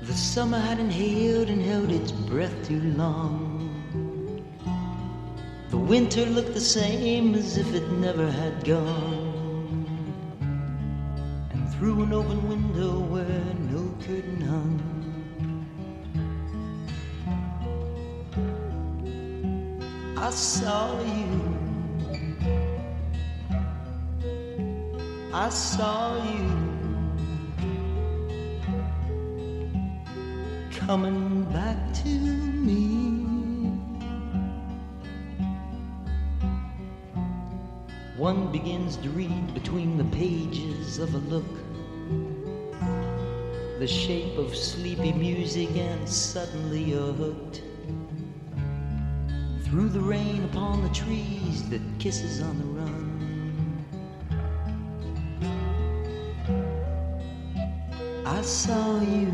The summer had inhaled and held its breath too long. The winter looked the same as if it never had gone. And through an open window where no curtain hung, I saw you. I saw you coming back to me. One begins to read between the pages of a look, the shape of sleepy music, and suddenly you're hooked. Through the rain upon the trees that kisses on the run, I saw you.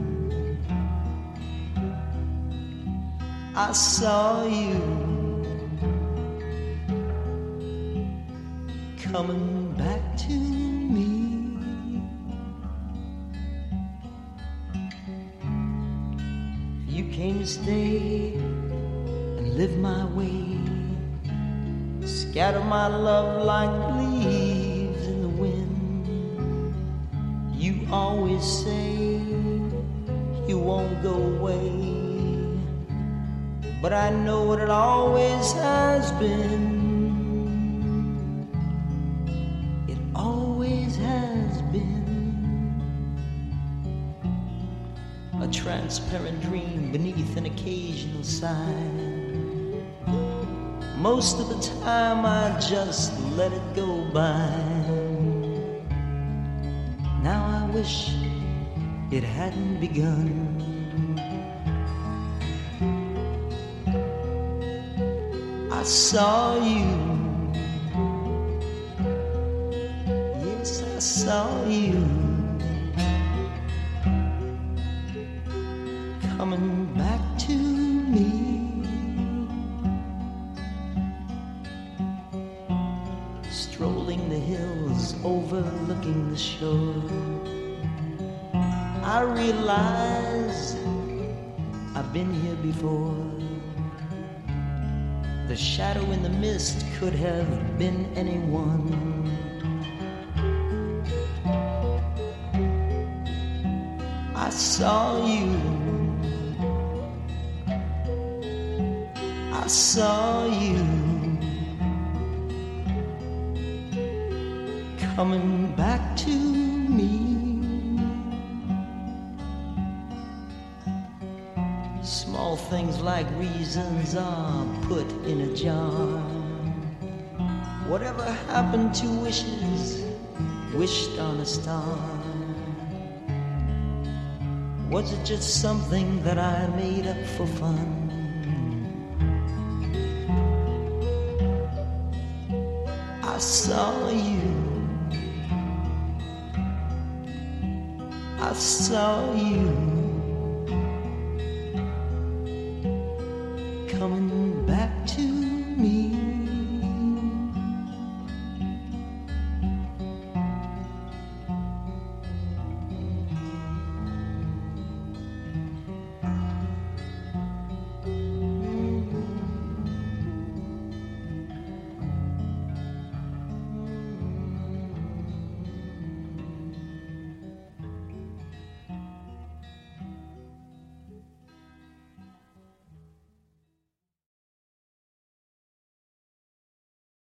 I saw you coming back to me. You came to stay and live my way, scatter my love like leaves in the wind. You always say you won't go away, but I know what it always has been. It always has been a transparent dream beneath an occasional sigh. Most of the time I just let it go by. Now I wish it hadn't begun. I saw you. Yes, I saw you coming back to me. Strolling the hills, overlooking the shore, I realize I've been here before. The shadow in the mist could have been anyone. I saw you. I saw you coming back to me. Small things like reasons are put in a jar. Whatever happened to wishes wished on a star? Was it just something that I made up for fun? I saw you. I saw you coming